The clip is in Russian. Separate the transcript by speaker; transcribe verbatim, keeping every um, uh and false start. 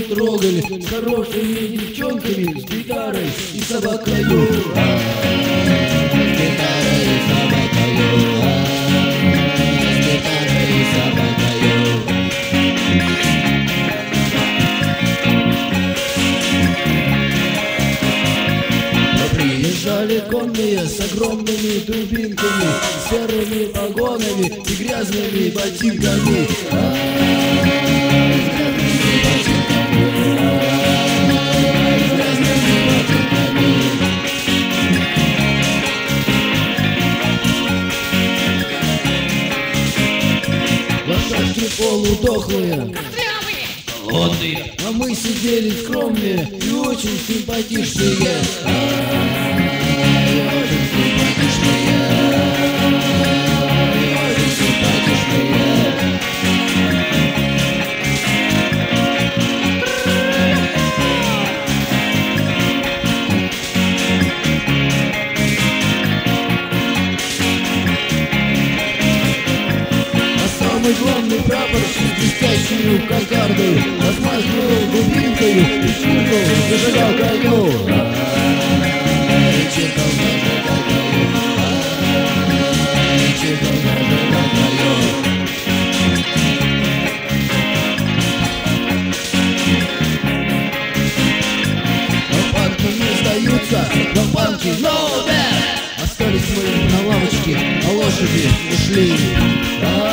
Speaker 1: трогали, с хорошими девчонками, с гитарой и собакою. С гитарой и собакою, с гитарой и собакою. Приезжали конные с огромными дубинками, серыми погонами и грязными ботинками. Лошадки полудохлые,
Speaker 2: голодные,
Speaker 1: а мы сидели скромные и очень симпатичные. Самый главный прапорщик с блестящей кокардой размахивал дубинкою и чиркал зажигалкою. И чиркал зажигалкою, и чиркал зажигалкою. Но панки не сдаются, но панки no bad. Остались мы на лавочке, а лошади ушли.